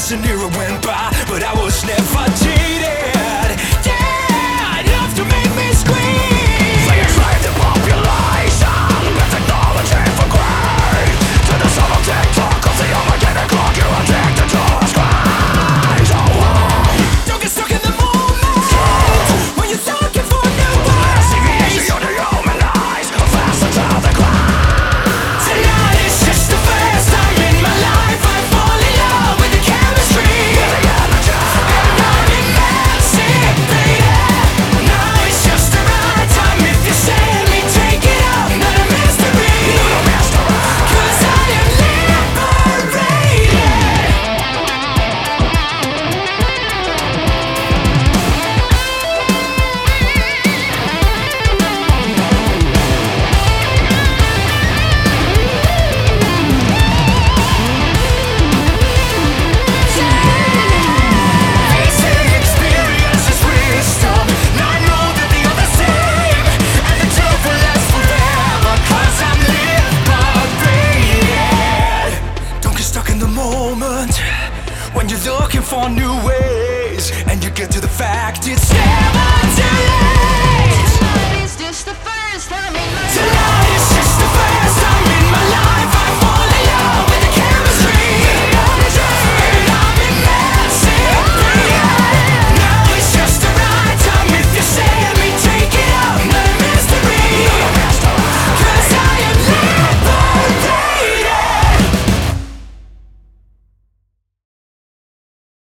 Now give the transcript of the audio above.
As an era went by, but I was never cheated. Yeah, enough to make me scream. They enslave the population with technology for greed. To the subtle tick-tock of the Armageddon clock, you're addicted to a screens. Don't get stuck in the moment when you're looking for new ways. Deviation on your human lies, faster to the ground. Tonight is just the first time in my life I fall in love with the chemistry With the energy, and I'm emancipated. Now it's just the right time. If you say me, take it up. Not a mystery, no mystery. 'cause I am liberated. Facing experience is wisdom. Now I know that the other's same, and the truth will last forever, 'cause I'm liberated. Don't get stuck in the moment when you're looking for new ways, and you get to the fact it's never